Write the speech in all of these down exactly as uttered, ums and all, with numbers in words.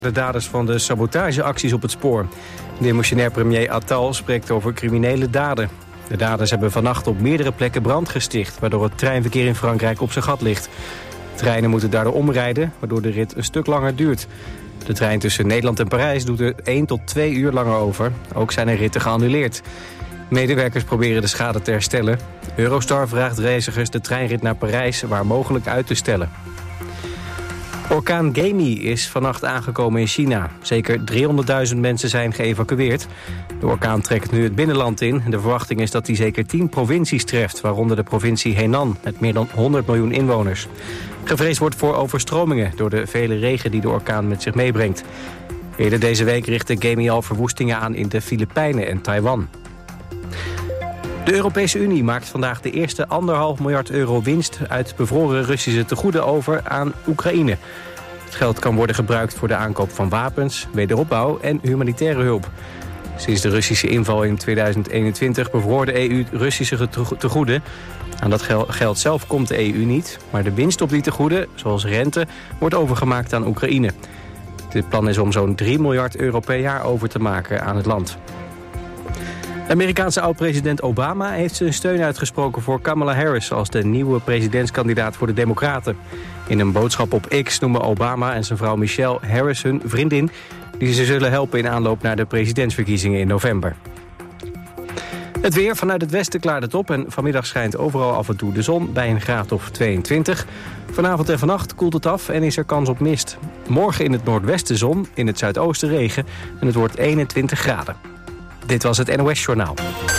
De daders van de sabotageacties op het spoor. De demissionair premier Attal spreekt over criminele daden. De daders hebben vannacht op meerdere plekken brand gesticht, waardoor het treinverkeer in Frankrijk op zijn gat ligt. Treinen moeten daardoor omrijden, waardoor de rit een stuk langer duurt. De trein tussen Nederland en Parijs doet er één tot twee uur langer over. Ook zijn er ritten geannuleerd. Medewerkers proberen de schade te herstellen. Eurostar vraagt reizigers de treinrit naar Parijs waar mogelijk uit te stellen. Orkaan Gemi is vannacht aangekomen in China. Zeker driehonderdduizend mensen zijn geëvacueerd. De orkaan trekt nu het binnenland in. De verwachting is dat hij zeker tien provincies treft, waaronder de provincie Henan met meer dan honderd miljoen inwoners. Gevreesd wordt voor overstromingen door de vele regen die de orkaan met zich meebrengt. Eerder deze week richtte Gemi al verwoestingen aan in de Filipijnen en Taiwan. De Europese Unie maakt vandaag de eerste anderhalf miljard euro winst uit bevroren Russische tegoeden over aan Oekraïne. Het geld kan worden gebruikt voor de aankoop van wapens, wederopbouw en humanitaire hulp. Sinds de Russische inval in tweeduizend eenentwintig bevroor de E U Russische tegoeden. Aan dat geld zelf komt de E U niet, maar de winst op die tegoeden, zoals rente, wordt overgemaakt aan Oekraïne. Dit plan is om zo'n drie miljard euro per jaar over te maken aan het land. De Amerikaanse oud-president Obama heeft zijn steun uitgesproken voor Kamala Harris als de nieuwe presidentskandidaat voor de Democraten. In een boodschap op X noemen Obama en zijn vrouw Michelle Harris hun vriendin, die ze zullen helpen in aanloop naar de presidentsverkiezingen in november. Het weer, vanuit het westen klaart het op en vanmiddag schijnt overal af en toe de zon bij een graad of tweeëntwintig. Vanavond en vannacht koelt het af en is er kans op mist. Morgen in het noordwesten zon, in het zuidoosten regen en het wordt eenentwintig graden. Dit was het N O S-journaal.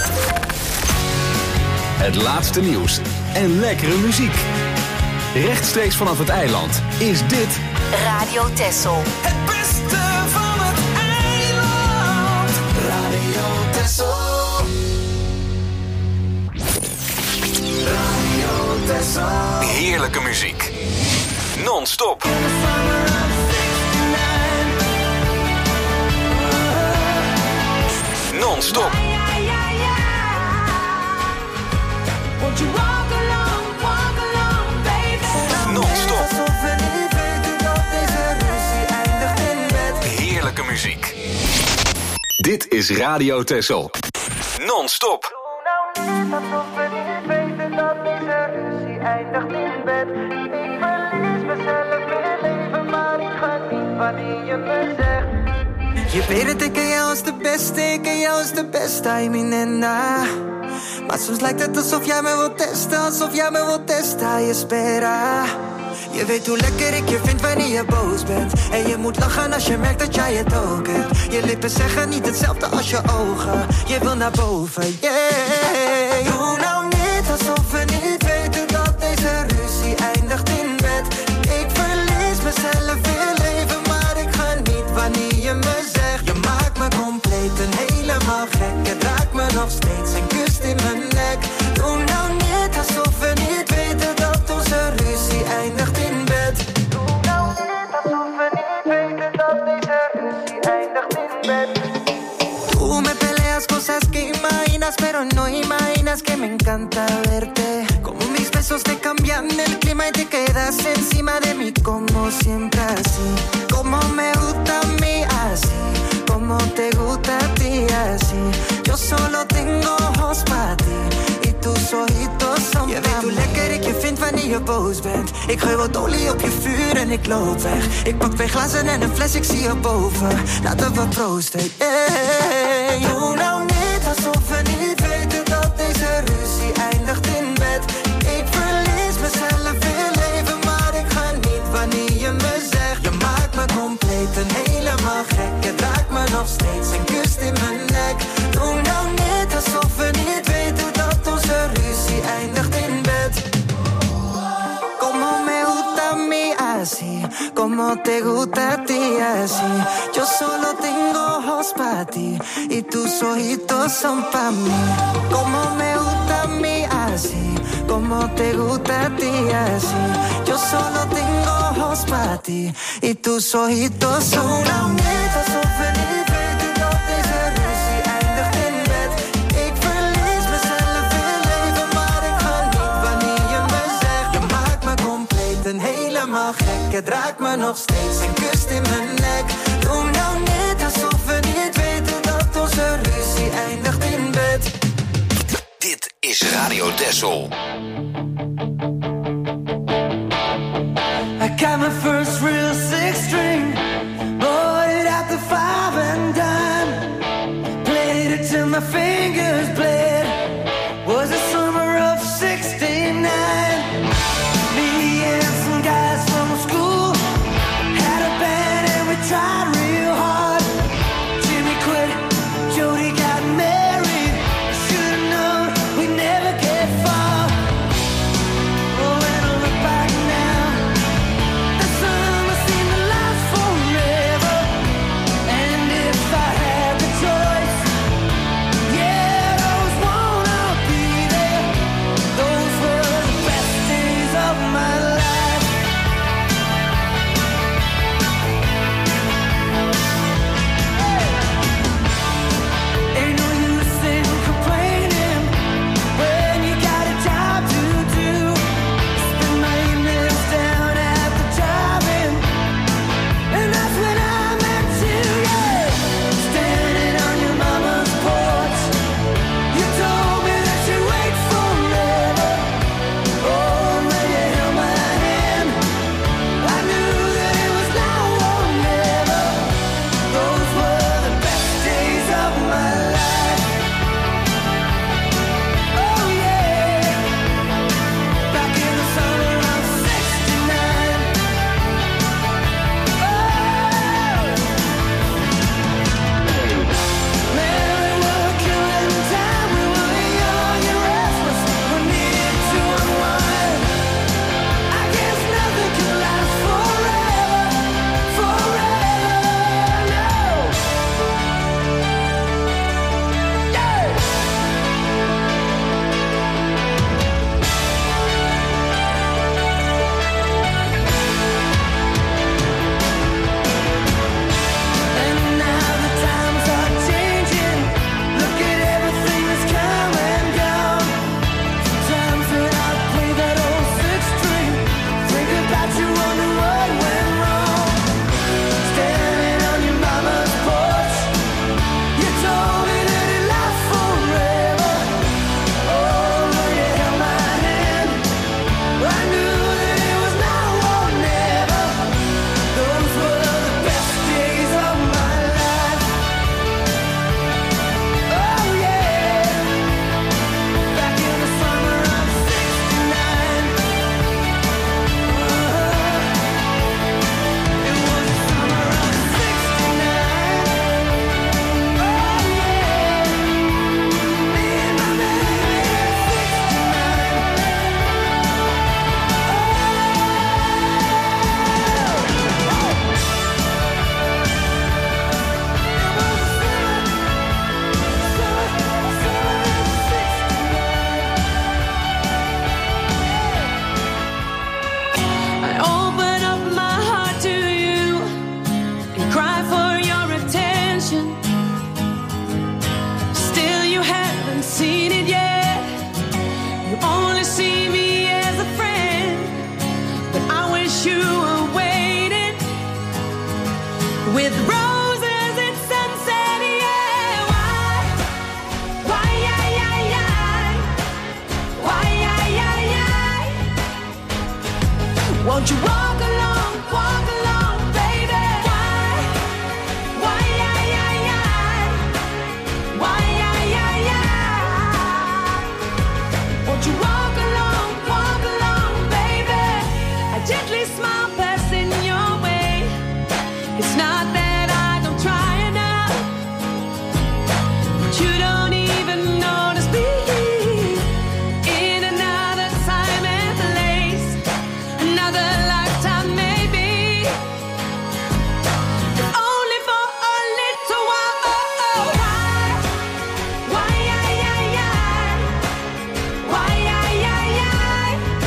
Het laatste nieuws en lekkere muziek. Rechtstreeks vanaf het eiland is dit Radio Texel. Het beste van het eiland. Radio Texel. Radio Texel. heerlijke muziek. Non-stop. Non-stop. Non-stop. Heerlijke muziek. Dit is Radio Texel. Non-stop. Je weet het, ik ken jou als de beste, ik ken jou als de beste, I mean en na. Maar soms lijkt het alsof jij me wilt testen, alsof jij me wilt testen, je spera. Je weet hoe lekker ik je vind wanneer je boos bent. En je moet lachen als je merkt dat jij het ook hebt. Je lippen zeggen niet hetzelfde als je ogen. Je wil naar boven, yeah. Doe nou niet alsof we niet weten dat deze ruzie eindigt in bed. Ik verlies mezelf weer leven, maar ik ga niet wanneer je me zegt. Je maakt me compleet en helemaal gek. Je raakt me nog steeds en kust in mijn nek. Doe nou niet alsof we niet weten dat onze ruzie eindigt in bed. Doe nou niet alsof we niet weten dat deze ruzie eindigt in bed. Tú me peleas cosas que imaginas, pero no imaginas que me encanta verte. Como mis besos te cambian el clima y te quedas encima de mí como siempre así. Como me gusta a mí así, como te gusta a ti así. Yo solo tengo ojos para ti y tus ojitos son. Je weet hoe lekker ik je vind wanneer je boos bent. Ik gooi wat olie op je vuur en ik loop weg. Ik pak twee glazen en een fles, ik zie je boven. Laten we proosten, yeah. Doe nou niet alsof we niet weten dat deze ruzie eindigt in bed. Ik verlies mezelf weer leven, maar ik ga niet wanneer je me zegt. Je maakt me compleet en helemaal gek. Je raakt me nog steeds en kust in mijn nek. Doe nou niet alsof we niet weten dat onze ruzie eindigt in bed. Como me gusta a mí así, como te gusta a ti así. Yo solo tengo ojos pa' ti y tus ojitos son pa' mí. Como me gusta a mí así, como te gusta a ti así. Yo solo tengo ojos pa' ti y tus ojitos son pa' mí. Alsof we niet weten dat deze ruzie eindigt in bed. Ik verlies mezelf weer leven, maar ik ga niet wanneer je me zegt. Je maakt me compleet en helemaal gek. Het raakt me nog steeds en kust in mijn nek. Texel. I got my first real six string, bought it at the five and dime, played it till my fingers bled. Was the summer of sixty-nine. Me and some guys from school had a band and we tried real hard. Jimmy quit, Jody got married. Should've known we'd never get far. Oh, when I look back now, the summer seemed to last forever. And if I had the choice, yeah, I'd always wanna be there. Those were the best days of my life. Ain't no use in complaining when you got a job to do. Spend my evenings down at the drive-in, and that's when I met you, yeah. Standing on your mama's porch, you told me that you'd wait forever. Oh, when you held my hand, I knew that it was now or never. Those were the best days of my life. Oh yeah, back in the summer of sixty-nine. Oh, man, we were killing time. We were young and restless. We needed to unwind. I guess nothing can last forever, forever, no. Yeah. And now the times are changing. Look at everything that's come and gone. Sometimes when I play that old six string, think about you, wonder what went wrong. Standing on your mama's porch, you told me that it lasts forever. Oh, when you held my hand, I knew that it was now or never. Those were the best days of my life. Oh yeah, back in the summer of sixty-nine. It was the summer of sixty-nine. Oh yeah, me and my baby at I open up my heart to you and cry for your attention. Still you haven't seen it yet. You only see me as a friend, but I wish you were waiting with roses at sunset. Yeah, why, why, yeah, yeah, yeah, why, yeah, yeah, yeah. Won't you walk along, walk along, baby? Why, why, yeah, yeah, yeah, why, yeah, yeah, yeah. Won't you walk along, walk along, baby? I gently smile, passing your way. It's not that I don't try enough, but you don't even notice me. In another time and place, another lifetime maybe, if only for a little while. Oh, oh, why, why, yeah, yeah, yeah, why, yeah, yeah, yeah.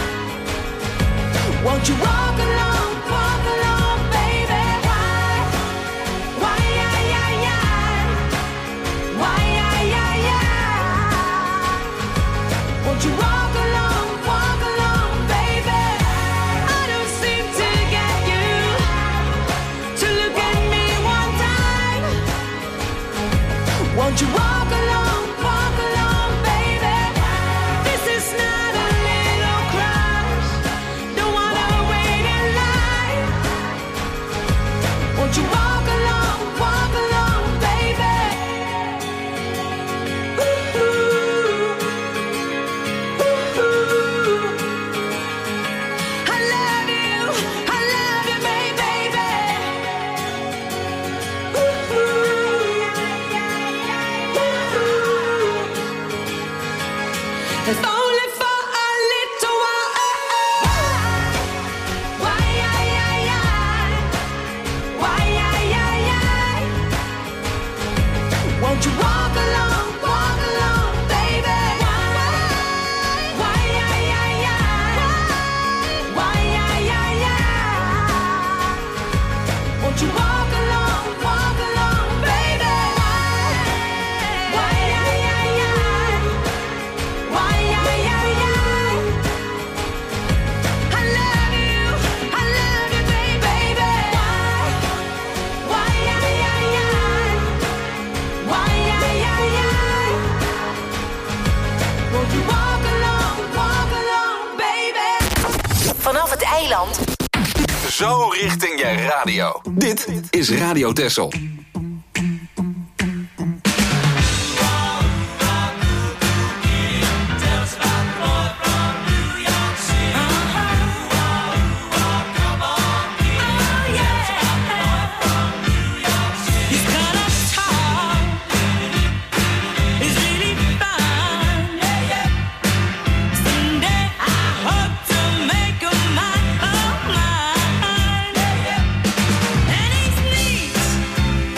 Won't you walk along, walk along, baby? Why, why, yeah, yeah, yeah, why, yeah, yeah, yeah. Won't you walk along, walk along, baby? I don't seem to get you to look at me one time. Won't you walk along, walk along, baby? This is not Zo richting je radio. Dit is Radio Texel. And he's neat.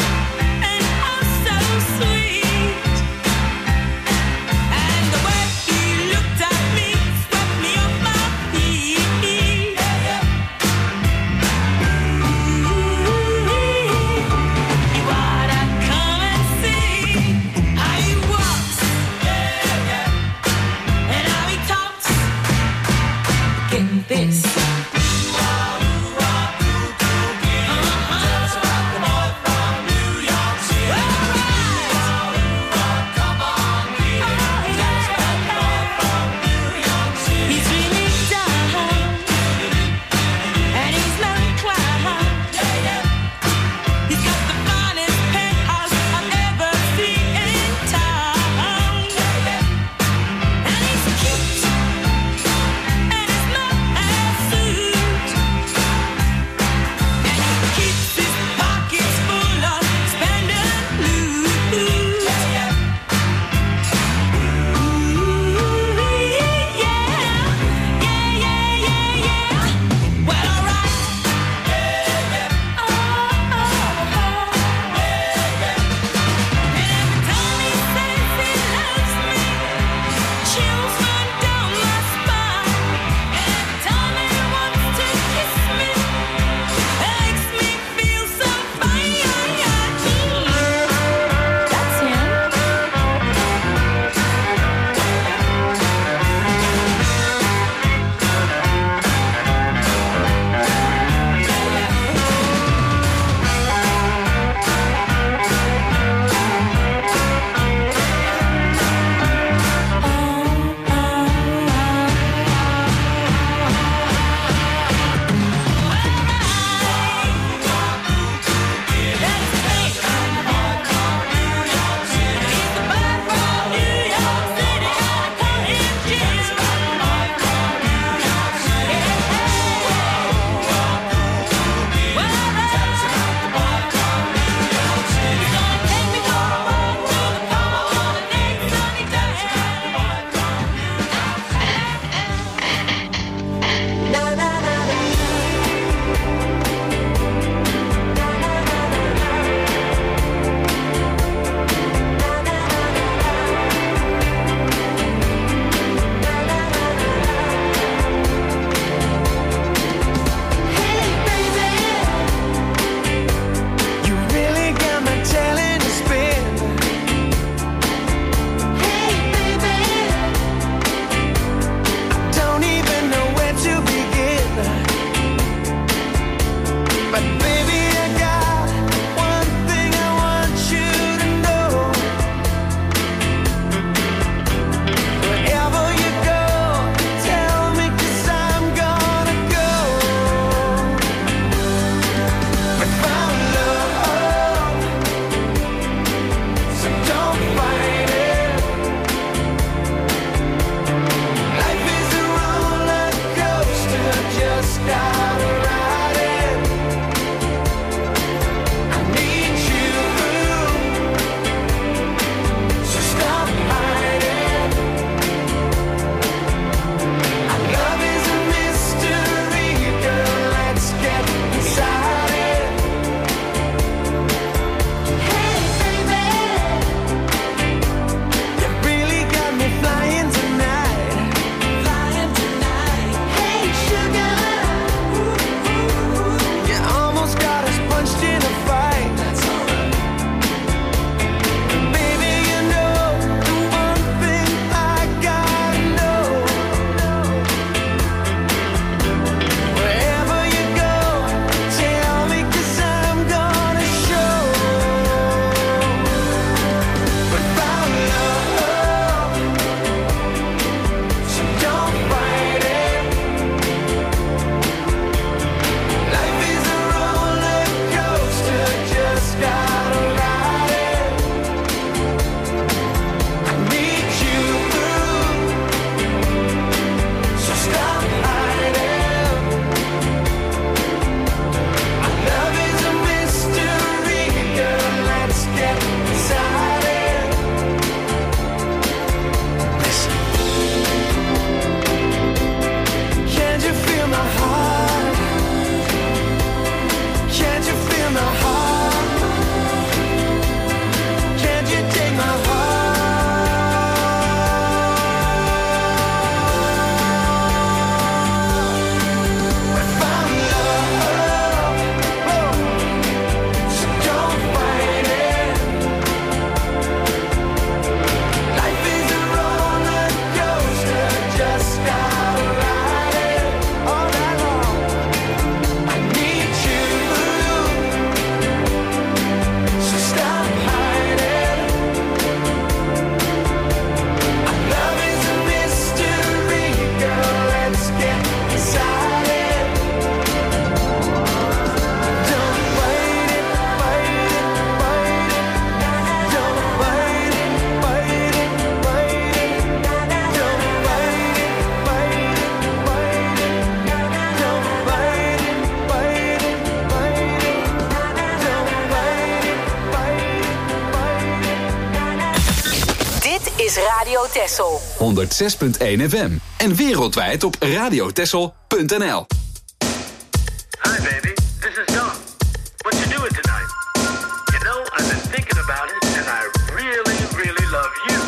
is Radio Texel. honderdzes punt één F M. En wereldwijd op radiotexel punt n l. Hi baby, this is John. What you doing tonight? You know, I've been thinking about it and I really, really love you.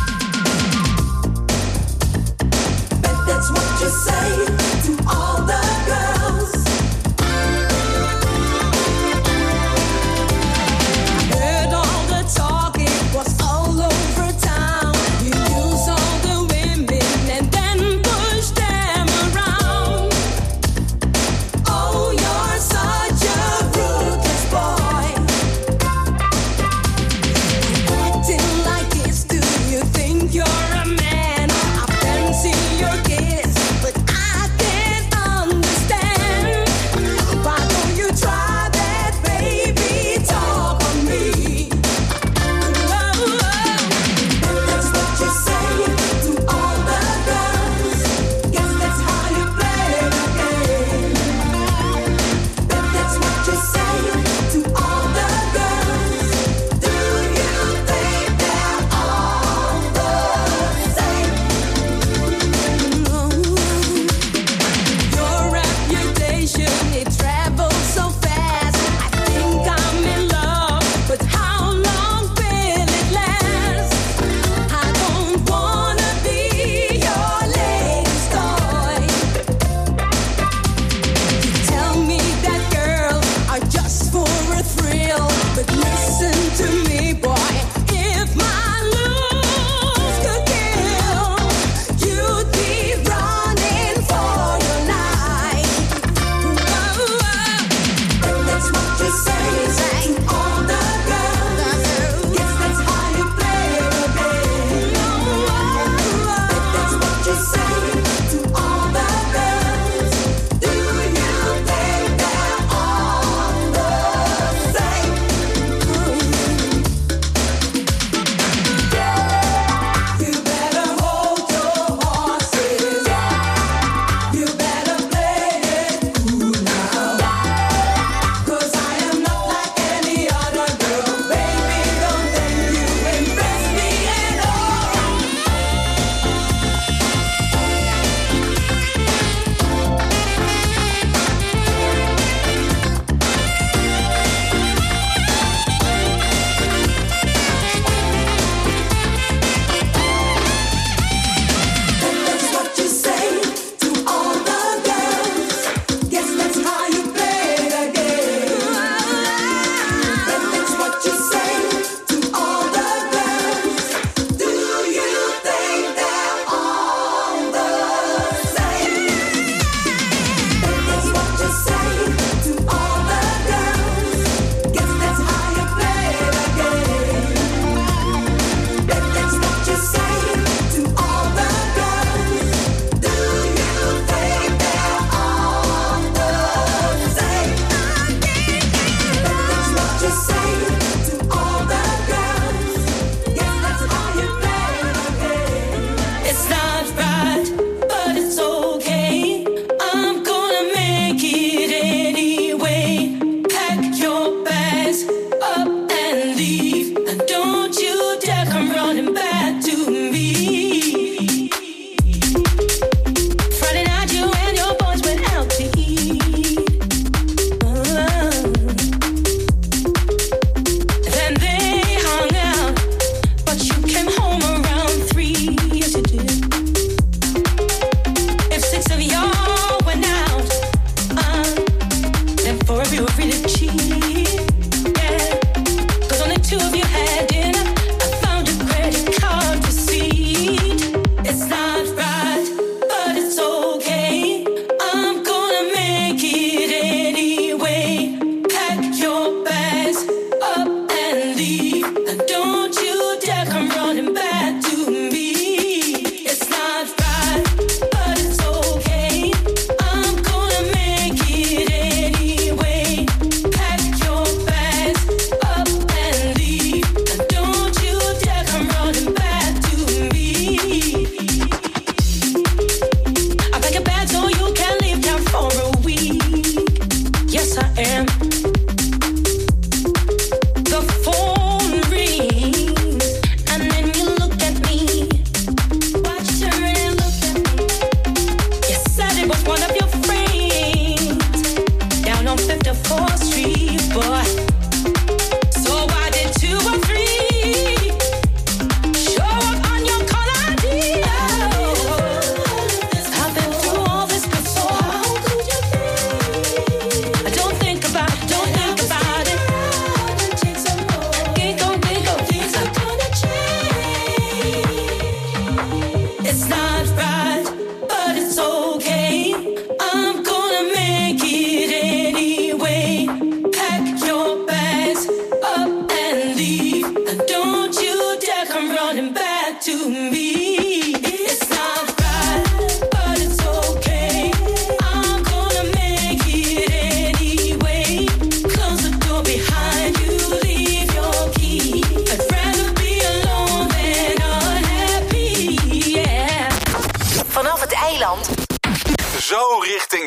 Bet that's what you say to all the girls. Heard all the talk, it was all over town. You use all the women and then push them around.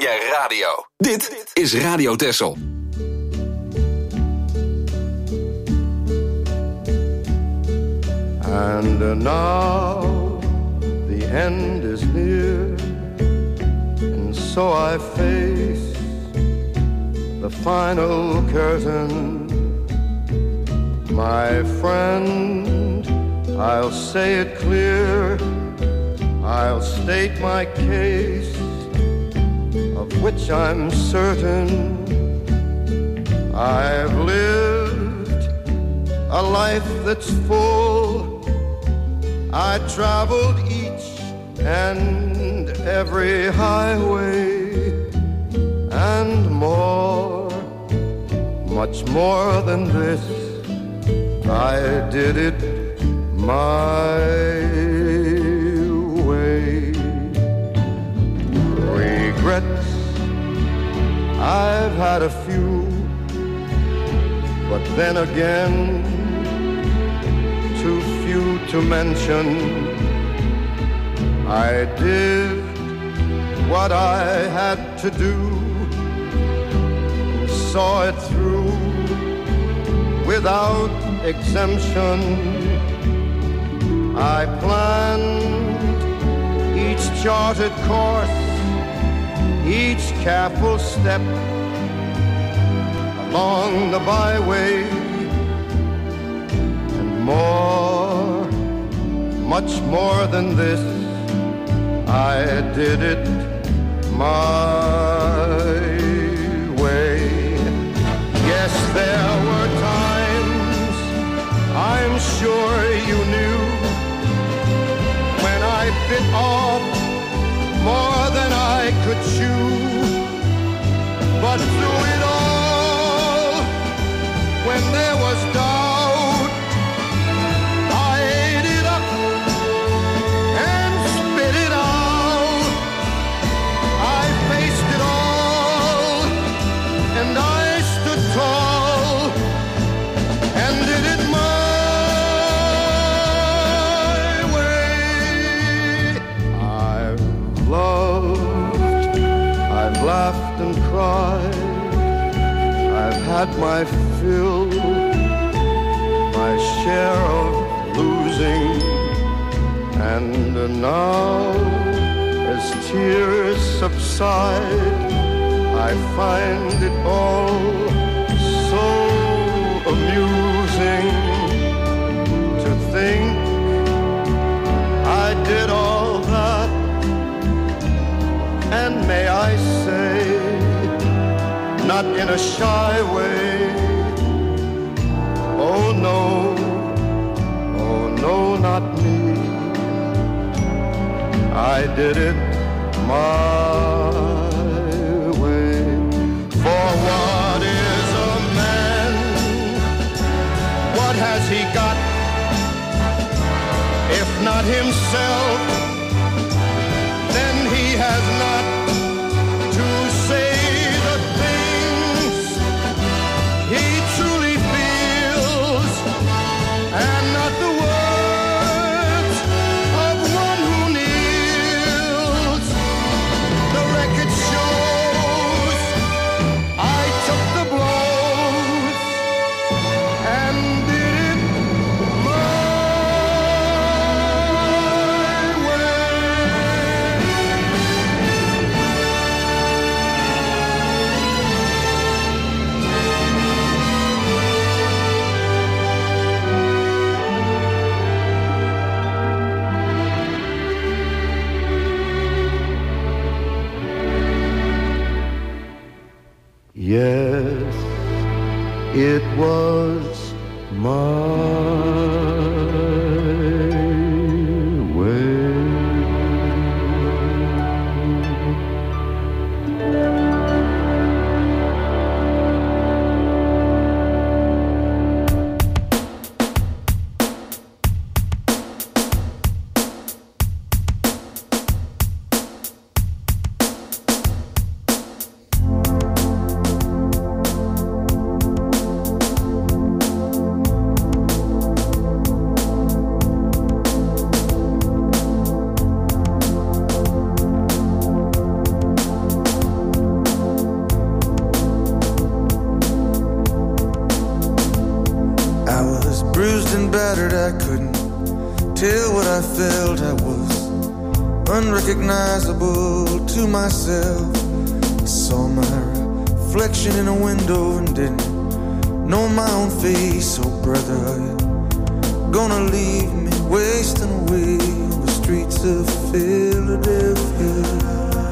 jij radio. Dit is Radio Texel. And uh, now the end is near, and so I face the final curtain. My friend, I'll say it clear, I'll state my case, of which I'm certain. I've lived a life that's full. I traveled each and every highway and more, much more than this. I did it my way. Regrets, I've had a few, but then again, too few to mention. I did what I had to do, and saw it through without exemption. I planned each charted course, each careful step along the byway, and more, much more than this, I did it my way. Yes, there were times, I'm sure you knew, when I bit off more than I could chew. But through it all, when there was doubt, I ate it up and spit it out. I faced it all, and I stood tall, and did it my laughed and cried, I've had my fill, my share of losing, and now, as tears subside, I find it all so amusing to think I did all that. And may I say, not in a shy way, oh no, oh no, not me. I did it my way. For what is a man? What has he got, if not himself? Then he has not to say the things he truly feels, and not the words of one who kneels. The record shows I took the blows and did it my yes, it was my way. bruised and battered, I couldn't tell what I felt. I was unrecognizable to myself. I saw my reflection in a window and didn't know my own face. Oh brother, are you gonna leave me wasting away on the streets of Philadelphia?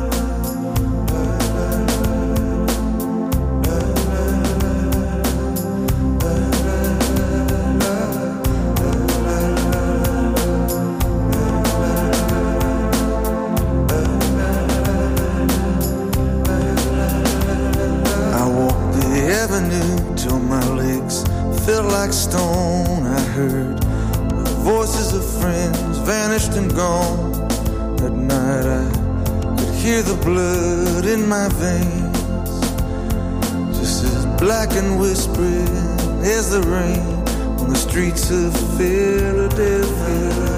Stone, I heard the voices of friends vanished and gone. That night I could hear the blood in my veins, just as black and whispering as the rain on the streets of Philadelphia.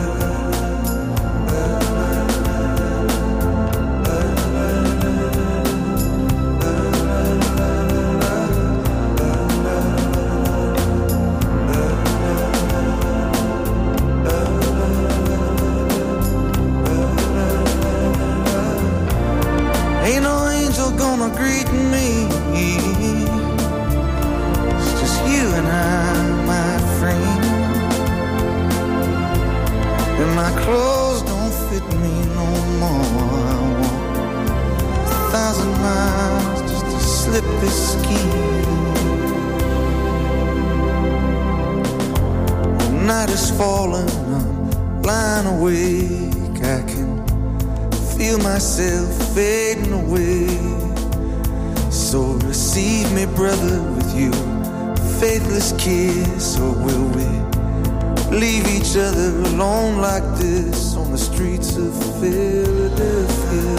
Kiss, or will we leave each other alone like this on the streets of Philadelphia?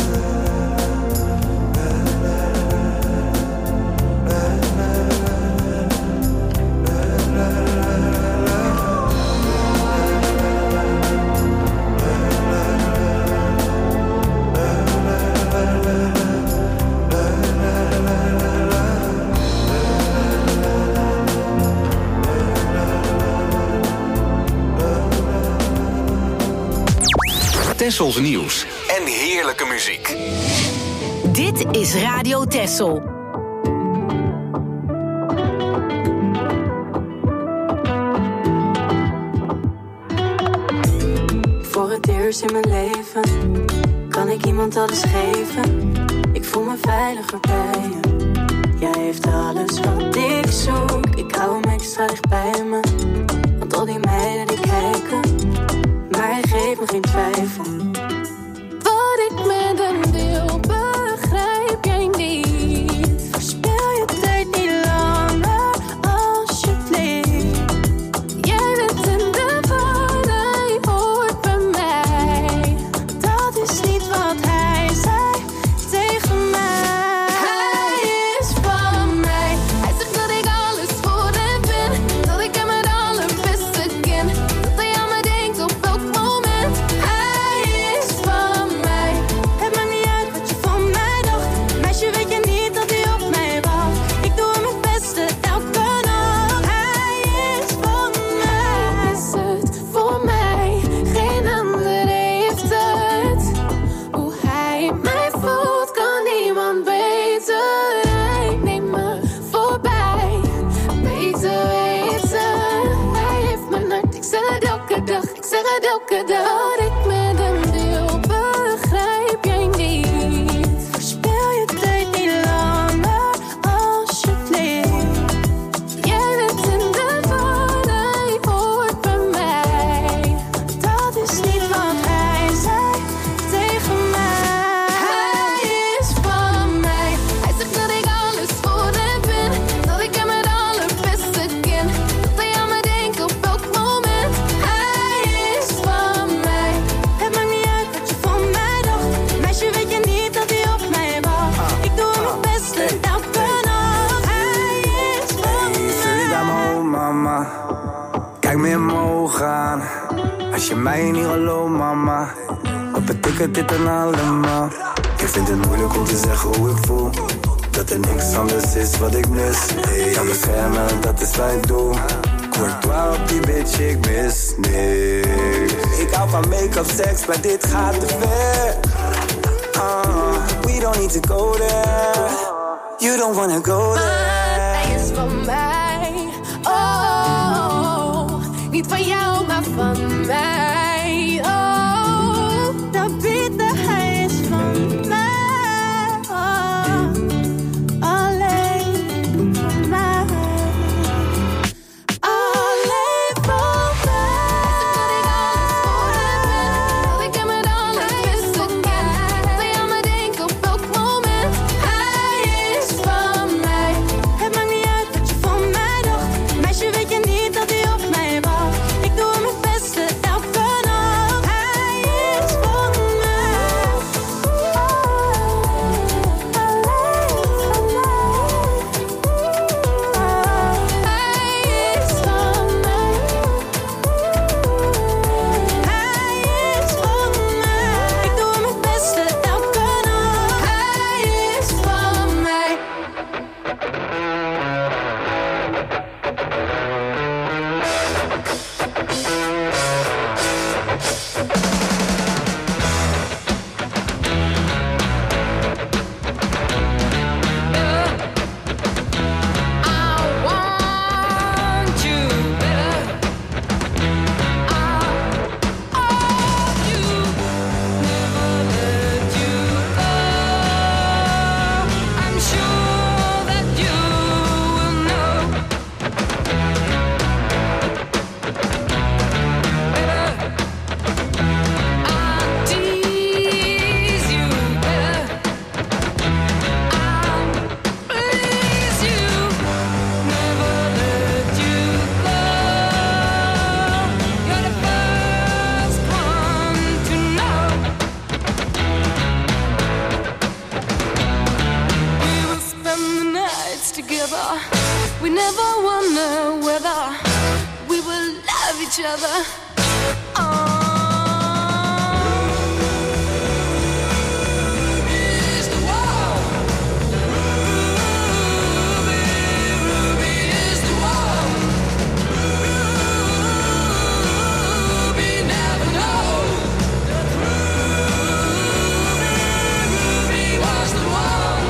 Tessels nieuws en heerlijke muziek. Dit is Radio Tessel. Voor het eerst in mijn leven kan ik iemand alles geven. Ik voel me veiliger bij je. Jij heeft alles wat ik zoek. Ik hou hem extra dicht bij me. Want al die meiden die kijken, maar hij geeft me geen twijfel. Wat ik met hem deel, begrijp jij niet. Verspil je tijd niet langer, alsjeblieft. Jij bent in de war, hij hoort bij mij. Dat is niet wat hij zei tegen mij. Hij is van mij. Hij zegt dat ik alles voor hem ben. Dat ik hem het allerbeste ken. Dat hij aan me denkt op elk moment. Hij is van mij. Het maakt niet uit wat je van mij dacht. Meisje, weet je niet dat hij op mij wacht. Ik doe hem het beste elke nacht. Hij is van mij. Is het voor mij? Geen ander heeft het. Hoe hij mij voelt kan niemand beter. Hij neemt me voorbij. Beter weten. Hij heeft mijn hart. Ik zeg het elke dag. Ik zeg het elke dag. Wat ik met hem deel, begrijp jij niet. Verspil je tijd niet langer, alsjeblieft. Jij bent in de war, hij hoort bij mij. Dat is niet wat hij zei tegen mij. Hij is van mij. Hij zegt dat ik alles voor hem ben. Dat ik hem het allerbeste ken. Dat hij aan me denkt op elk moment. Hij is van mij. Het maakt niet uit wat je van mij dacht. Meisje, weet je niet dat hij op mij wacht. Ik doe hem het beste elke nacht. Hij is van Zul je daar maar om, mama. Kijk me in mijn ogen aan. Als je mij niet gelooft, mama. Wat betekent dit dan allemaal? Ik vind het moeilijk om te zeggen hoe ik voel. Dat er niks anders is wat ik mis. Hey, kan beschermen, dat is wat ik doe. Courtois op die bitch, bitch, ik mis niks. Ik hou van make-up, seks, maar dit gaat te ver. Uh, we don't need to go there. You don't wanna go there. Maar hij is van mij. Oh, niet van jou, maar van mij. Oh, dat bieden, hij is van mij. Oh, alleen van mij. Alleen van mij. Ik heb met alles wisselen. Wil je aan me denken op elk moment? Hij is van mij. Het maakt niet uit wat je van mij dacht. Meisje, weet je niet dat hij op mij wacht. Ik doe mijn beste elke nacht. Hij is van mij. Alleen van mij. Hij is van mij. Hij is van mij. Ik doe mijn beste elke nacht. Hij is van mij. I want you better. I owe you, never let you go. I'm sure that you will know. Better, I tease you better. I please you, never let you go. You're the first one to know. We will spend the nights together. We never wonder whether we will love each other. Oh. Is the wall. Ruby, Ruby is the wall. Ruby never knows that Ruby, Ruby was the one.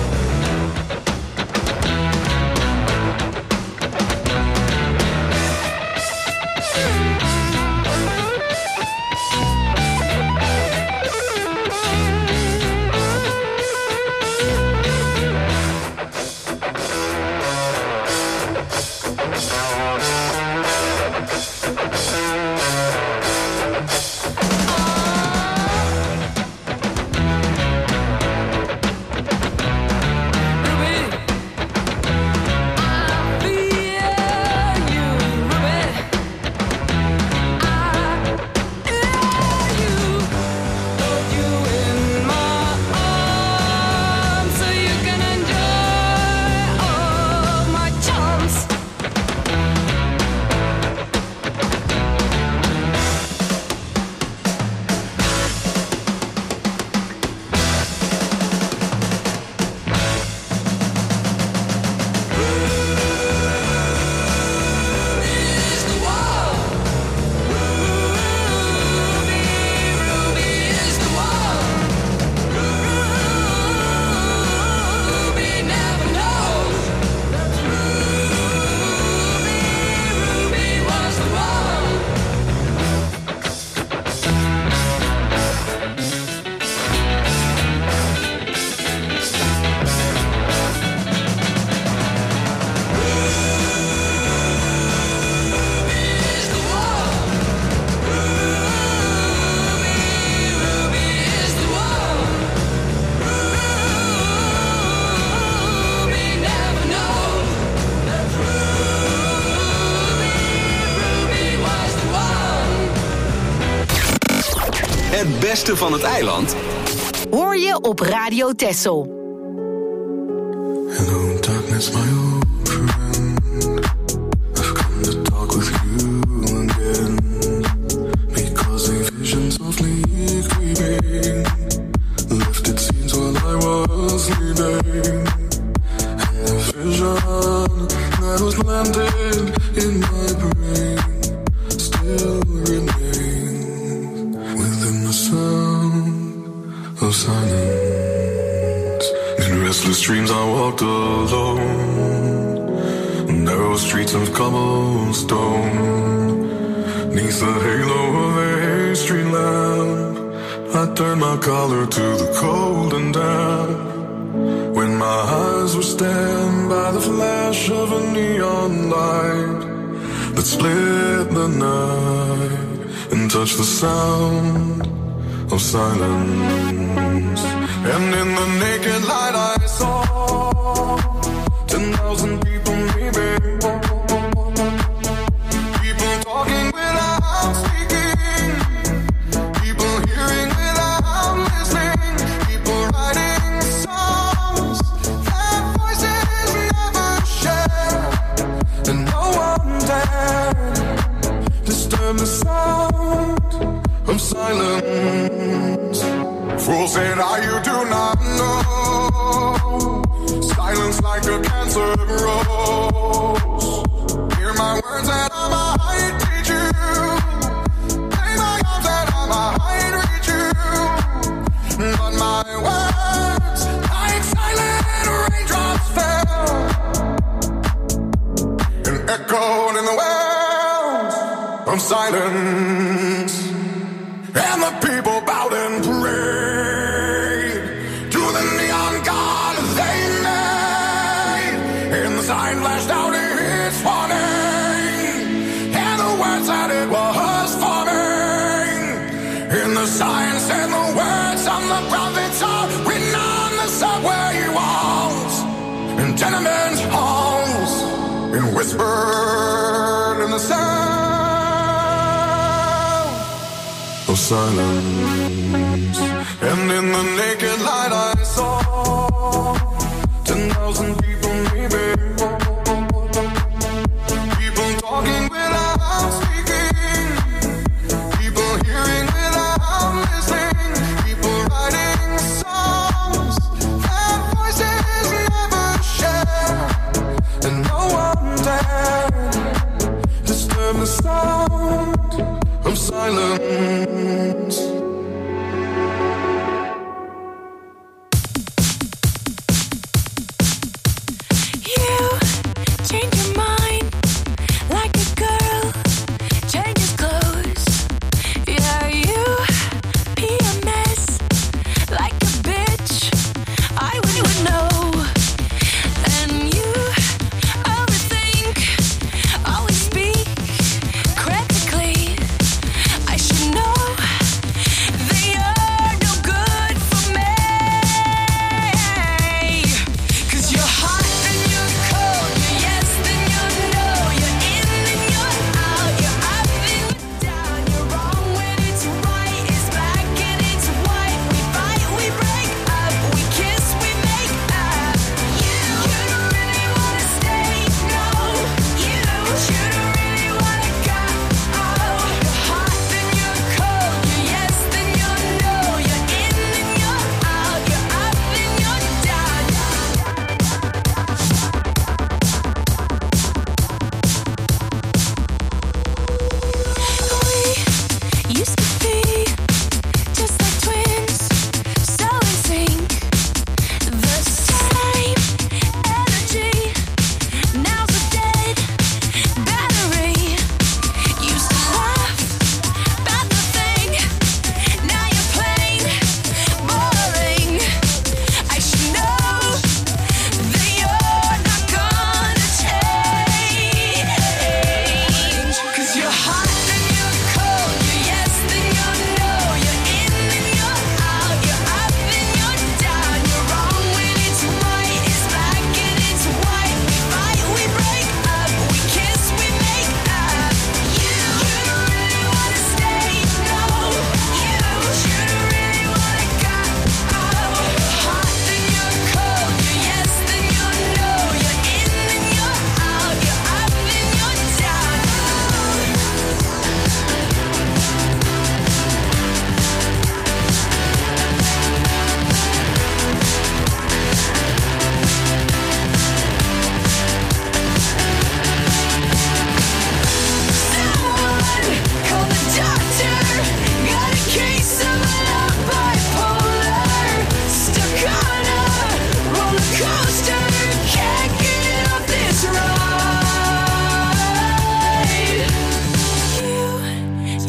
Het beste van het eiland hoor je op Radio Texel. Hello darkness, my old friend. I've come to talk with you again. Because a vision softly creeping lifted scenes while I was sleeping. And the vision that was planted in my brain streams I walked alone, narrow streets of cobblestone. Neath the halo of a street lamp, I turned my collar to the cold and damp. When my eyes were stabbed by the flash of a neon light that split the night and touched the sound of silence. And in the naked light I saw ten thousand people maybe, people talking without speaking, people hearing without listening, people writing songs that voices never share, and no one dared disturb the sound of silence. Fool said, I you do not know, silence like a cancer grows. Hear my words and I might teach you, play my arms and I might reach you, but my words like silent raindrops fell and echoed in the wells of silence. And the people bowed and prayed to the neon god they made. And the sign flashed out its warning, and the words that it was forming. And the sign said the words on the prophets are written on the subway walls and tenement halls, and whispered in the sound of silence. And in the naked light I saw ten thousand people maybe, people talking without speaking, people hearing without listening, people writing songs that voices never share, and no one dared disturb the sound of silence. You change your mind like a girl changes clothes. Yeah, you P M S like a bitch. I would know. And you overthink, always speak critically. I should know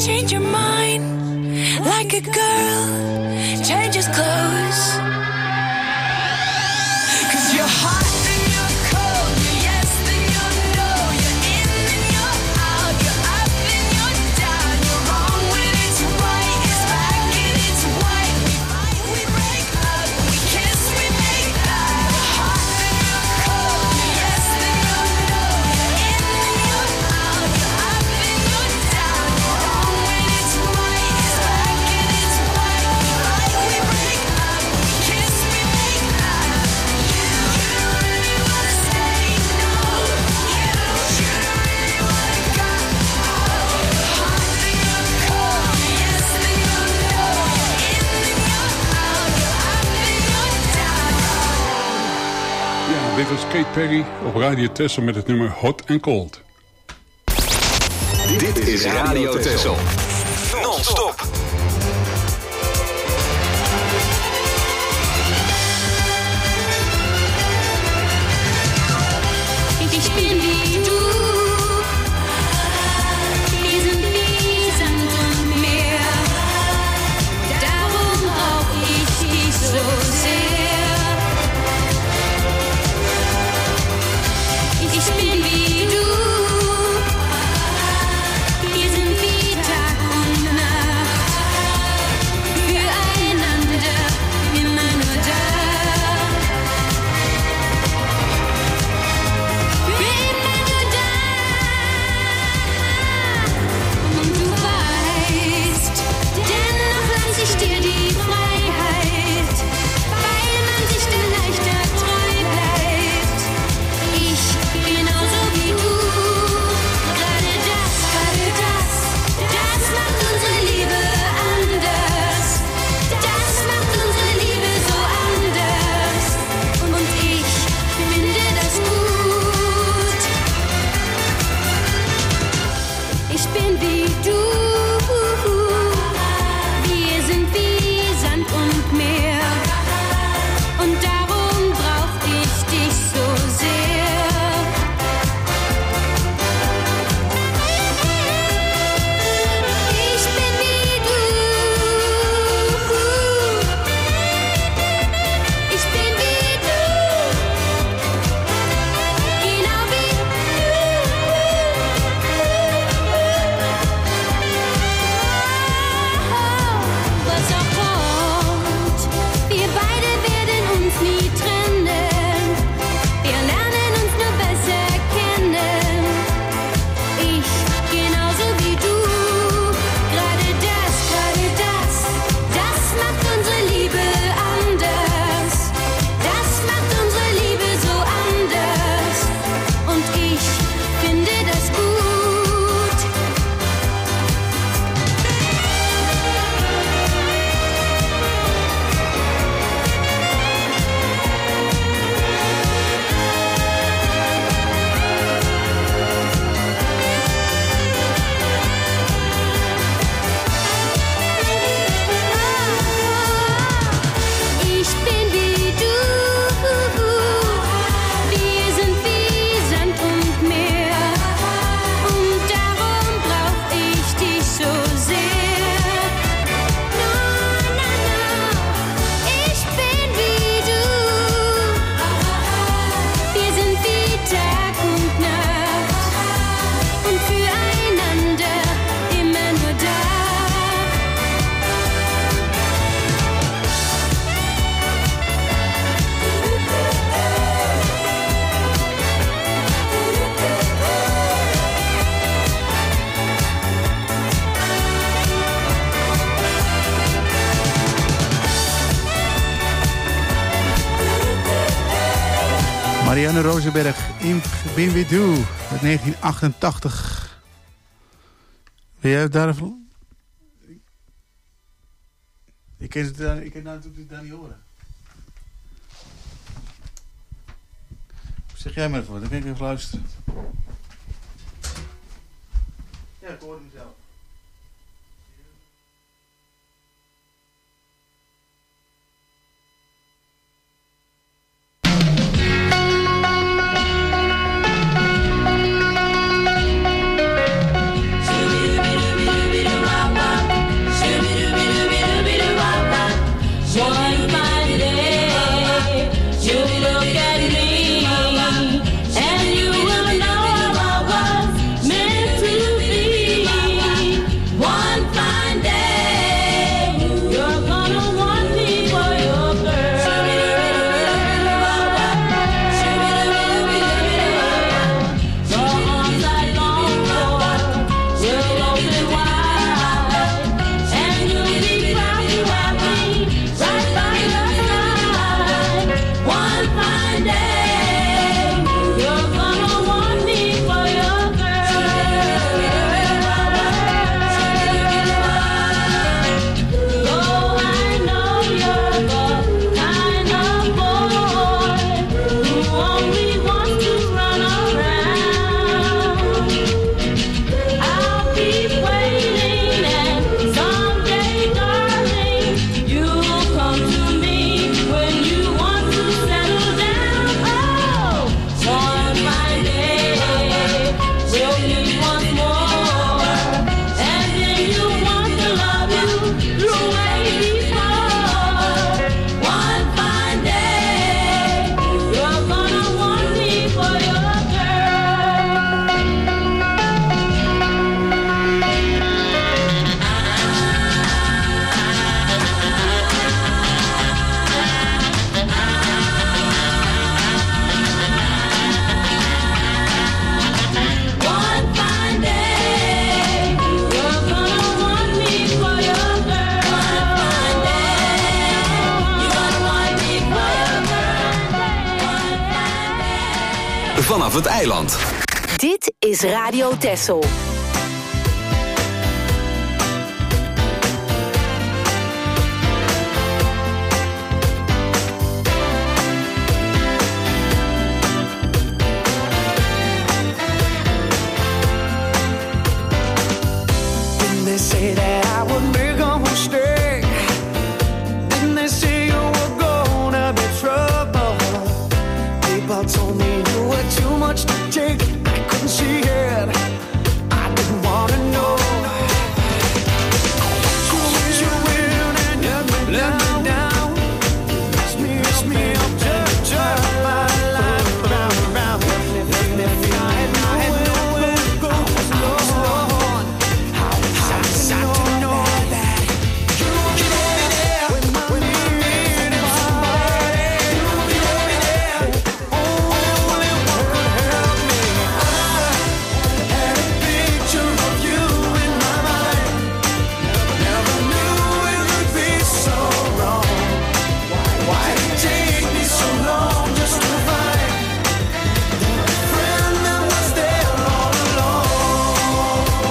change your mind like a girl changes clothes. 'Cause you're hot and you're cold, you're yes and you're no, you're in and you're out, you're up and you're down, you're wrong when it's right, it's black and it's white. We fight, we break up, we kiss, we make up. You're hot and you're cold, you're yes and you're no, you're in and you're out, you're up and you're down, you're wrong when it's right, it's black and it's white. We fight, we break up, we kiss, we make up. You, you really wanna stay? No. You, you really wanna go? You're hot and you're cold, you're yes and you're no, you're in and you're out, you're up and you're down. Ja, dit was Kate Perry op Radio Texel met het nummer Hot and Cold. Dit is Radio Texel. Non-stop. Ich bin wie du, wir sind wie Sand und Meer, darum brauch ich dich so sehr. Ich bin wie du, wir sind wie Tag und Nacht, füreinander immer nur da. Für immer nur da. Und du weißt, dennoch lass ich dir die Freiheit, weil man sich dann leichter treu bleibt. Ich genauso wie du. Gerade das, gerade das, das macht unsere Liebe anders. Das macht unsere Liebe so anders. Und ich finde das gut. Ich bin wie du. Wir sind wie Sand und Meer. Und darum brauch ich dich so sehr. Ich bin wie du. Ich bin wie du. Genau wie du. Was auch kommt, wir beide werden uns nie trennen. Wir lernen uns nur besser kennen. Ich genauso wie du. Gerade das, gerade das, das macht unsere Liebe anders. Das macht unsere Liebe so anders. Und ich finde das gut. Ich bin wie du. Wir sind wie Sand und Meer. Und darum brauch ich dich so sehr. No, no, no. Ich bin wie du. Wir sind wie Tag und Nacht. Und füreinander immer nur da. Marianne Rosenberg, in Bin We Do, uit negentien achtentachtig. Wil jij daarvan? Ik kan het, daar- ik kan het natuurlijk daar niet horen. Zeg jij maar even wat, dan kan ik even luisteren. Ja, ik hoor mezelf. Shoo-doo-doo-doo-doo-doo-doo-doo. keep waiting, and someday, darling, you'll come to me when you want to settle down. Oh, one fine day, we'll meet once more, and then you want to love you the way before. One fine day, you're gonna want me for your One fine day, you're gonna want me for your girl. One fine day, you're gonna want me for your girl. Vanaf het eiland. Dit is Radio Texel. Didn't they say that I would make a mistake? Didn't they say you were gonna be trouble? People told me you were too much to take. I couldn't see it. I didn't wanna know. You wish you will and you let me down. Mess me, mess me up, turn, turn my life around, around. Left me behind, I had nowhere to go. I was alone. How was I to know that you would be there when I needed somebody? You would be there, only one could help me. I had a picture of you in my mind. Never knew it would be so wrong. Why did it take me so long just to find the friend that was there all along?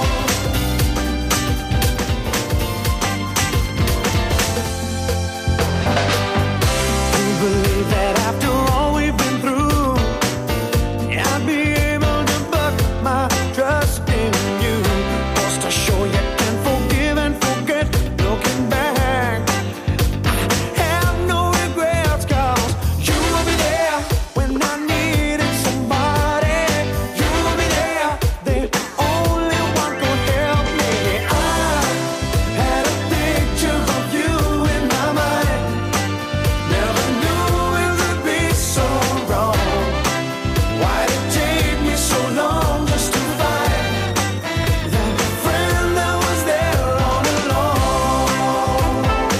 Do you believe that after all we've been through, I'd be able to put my trust in you? Just to show you can forgive and forget. Looking back, I have no regrets, 'cause you will be there when I needed somebody. You will be there, the only one could help me. I had a picture of you in my mind. Never knew it would be so wrong. Why did it take me so long just to find the friend that was there all along?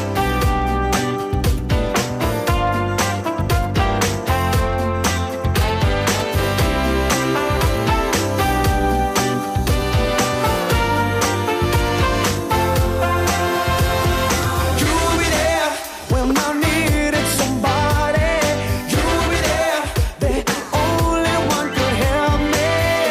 You will be there when I needed somebody. You will be there, the only one could help me.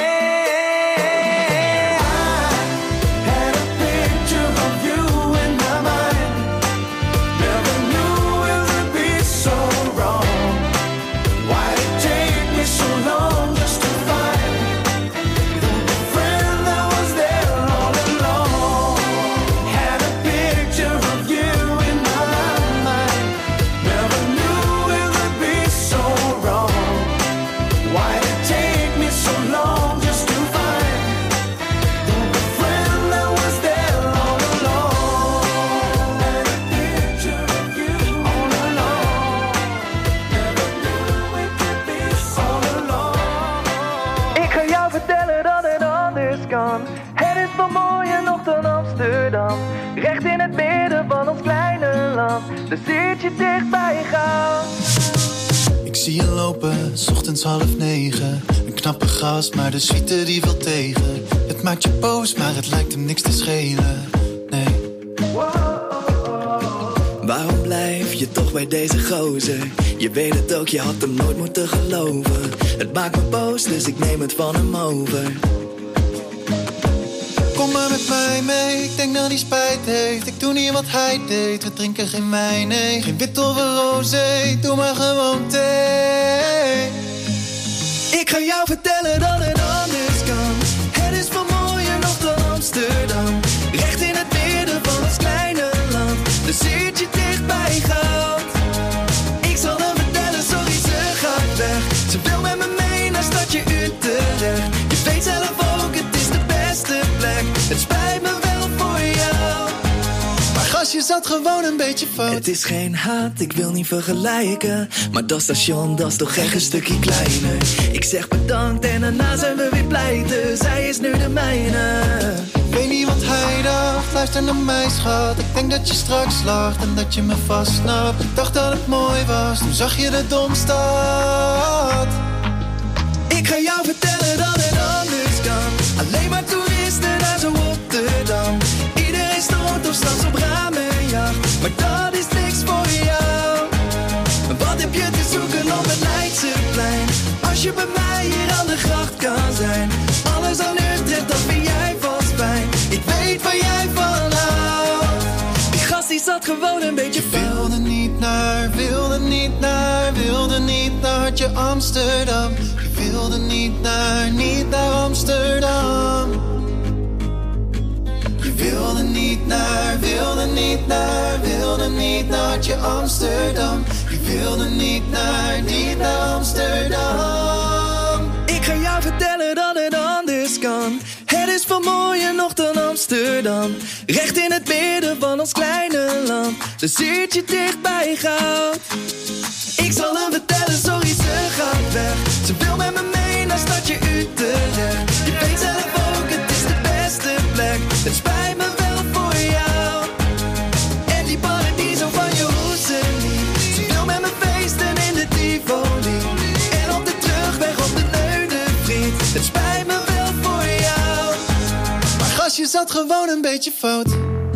I had a picture of you in my mind. Never knew it would be so wrong. Why did it take me so long just to find the friend that was there all along? Had a picture of you in my mind. Never knew it would be so wrong. Why did it take me so long just to find the friend that was there all along? Had a picture of you all along. Never knew it could be all along. Ik ga jou vertellen dat het anders kan. Het is veel mooier nog dan Amsterdam. Recht in het midden van ons kleine land. Dan zit je dicht bij je gaan. Ik zie je lopen, 's ochtends half negen. Een knappe gast, maar de suite die wil tegen. Het maakt je boos, maar het lijkt hem niks te schelen. Nee. Waarom blijf je toch bij deze gozer? Je weet het ook, je had hem nooit moeten geloven. Het maakt me boos, dus ik neem het van hem over. Kom maar met mij mee, ik denk dat hij spijt heeft. Ik doe niet wat hij deed, we drinken geen wijn, nee. Geen wit of een rosé, doe maar gewoon thee. Ik ga jou vertellen dat het anders kan. Het is veel mooier nog dan Amsterdam. gastje zat gewoon een beetje fout. Het is geen haat, ik wil niet vergelijken. Maar dat station, dat is toch echt een stukje kleiner. Ik zeg bedankt en daarna zijn we weer pleiten. Zij is nu de mijne. Ik weet niet wat hij dacht, luister naar mij schat. Ik denk dat je straks lacht en dat je me vastsnapt. Ik dacht dat het mooi was, toen zag je de domstad. Ik ga jou vertellen dat het anders kan. Alleen maar toeristen naar zo Rotterdam. Iedereen stort of straks op ramenjacht. Maar dat is niks voor jou. Wat heb je te zoeken op het Leidseplein? Als je bij mij hier aan de gracht kan zijn. Alles aan Utrecht, dat vind jij vast fijn. Ik weet waar jij van houdt. Die gast die zat gewoon een beetje fout. Wilde niet naar, wilde niet naar, wilde niet naar Hartje Amsterdam. Je wilde niet naar, niet naar Amsterdam. Je wilde niet naar, wilde niet naar, wilde niet naar Hartje Amsterdam. Je wilde niet naar, niet naar Amsterdam. Ik ga jou vertellen dat het anders kan. Het is veel mooier nog dan Amsterdam. Recht in het midden van ons kleine land. Een ziertje dicht bij goud. Ik zal hem vertellen, sorry ze gaat weg. Ze wil met me mee naar stadje Utrecht. Je weet zelf ook, het is de beste plek. Het spijt me wel voor jou. En die paradiso van je hoezen niet. Ze wil met me feesten in de Tivoli. En op de terugweg op de Neudenvriet. Het spijt me wel voor jou. Maar gastje zat gewoon een beetje fout.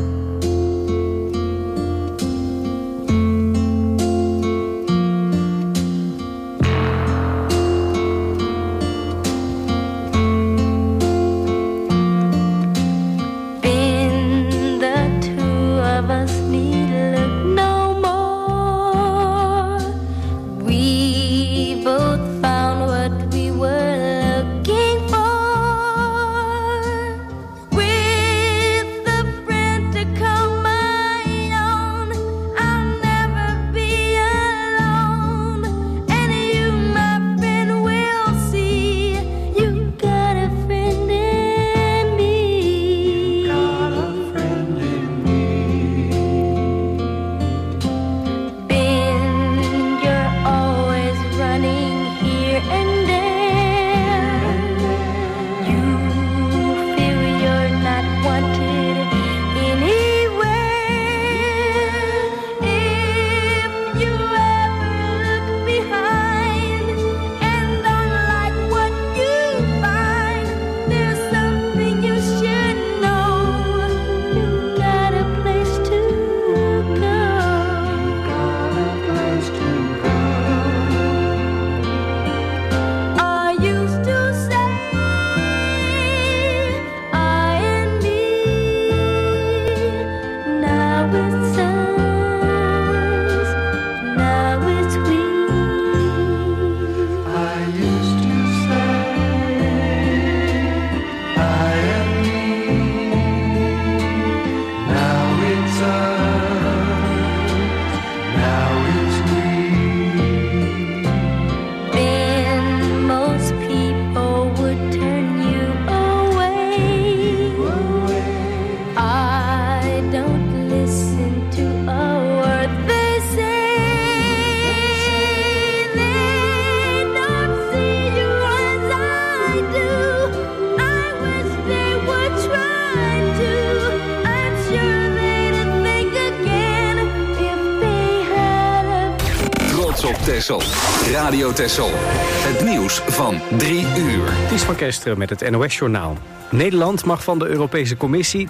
Texel. Radio Texel. Het nieuws van drie uur. Ties van Kesteren met het N O S-journaal. Nederland mag van de Europese Commissie